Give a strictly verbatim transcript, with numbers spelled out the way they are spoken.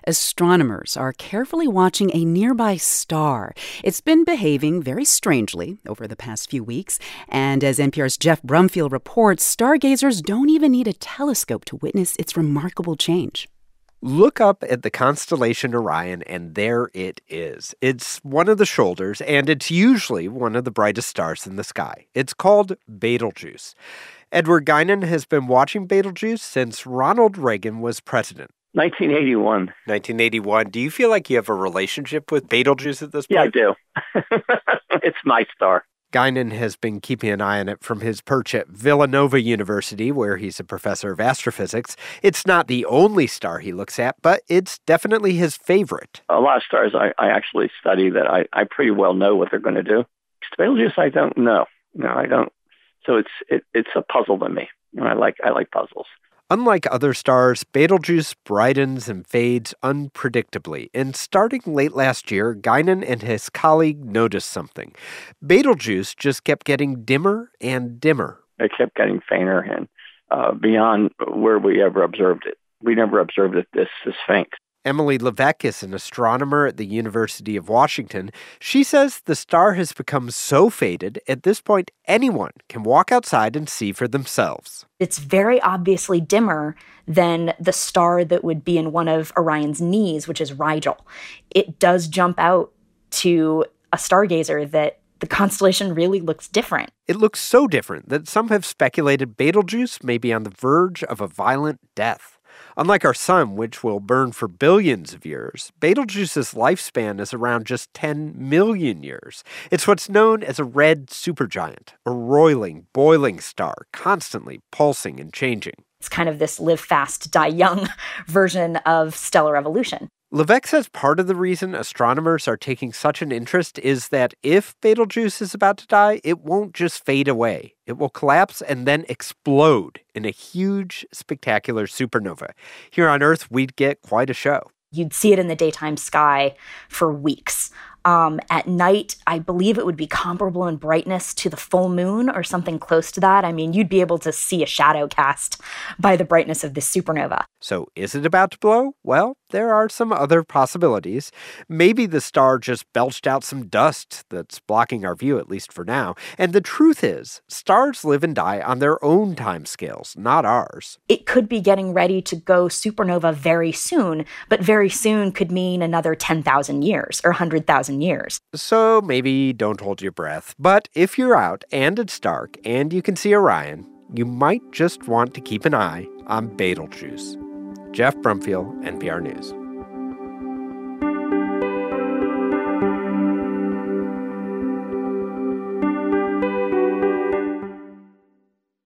Astronomers are carefully watching a nearby star. It's been behaving very strangely over the past few weeks, and as N P R's Jeff Brumfiel reports, stargazers don't even need a telescope to witness its remarkable change. Look up at the constellation Orion, and there it is. It's one of the shoulders, and it's usually one of the brightest stars in the sky. It's called Betelgeuse. Edward Guinan has been watching Betelgeuse since Ronald Reagan was president. nineteen eighty-one. nineteen eighty-one. Do you feel like you have a relationship with Betelgeuse at this point? Yeah, I do. It's my star. Guinan has been keeping an eye on it from his perch at Villanova University, where he's a professor of astrophysics. It's not the only star he looks at, but it's definitely his favorite. A lot of stars I, I actually study that I, I pretty well know what they're going to do. Betelgeuse, I don't know. No, I don't. So it's it, it's a puzzle to me. I like I like puzzles. Unlike other stars, Betelgeuse brightens and fades unpredictably, and starting late last year, Guinan and his colleague noticed something. Betelgeuse just kept getting dimmer and dimmer. It kept getting fainter and uh, beyond where we ever observed it. We never observed it this, this faint. Emily Levesque is an astronomer at the University of Washington. She says the star has become so faded, at this point, anyone can walk outside and see for themselves. It's very obviously dimmer than the star that would be in one of Orion's knees, which is Rigel. It does jump out to a stargazer that the constellation really looks different. It looks so different that some have speculated Betelgeuse may be on the verge of a violent death. Unlike our sun, which will burn for billions of years, Betelgeuse's lifespan is around just ten million years. It's what's known as a red supergiant, a roiling, boiling star, constantly pulsing and changing. It's kind of this live fast, die young version of stellar evolution. Levesque says part of the reason astronomers are taking such an interest is that if Betelgeuse is about to die, it won't just fade away. It will collapse and then explode in a huge, spectacular supernova. Here on Earth, we'd get quite a show. You'd see it in the daytime sky for weeks. Um, at night, I believe it would be comparable in brightness to the full moon or something close to that. I mean, you'd be able to see a shadow cast by the brightness of this supernova. So is it about to blow? Well, there are some other possibilities. Maybe the star just belched out some dust that's blocking our view, at least for now. And the truth is, stars live and die on their own timescales, not ours. It could be getting ready to go supernova very soon, but very soon could mean another ten thousand years or one hundred thousand years. So maybe don't hold your breath. But if you're out and it's dark and you can see Orion, you might just want to keep an eye on Betelgeuse. Jeff Brumfiel, N P R News.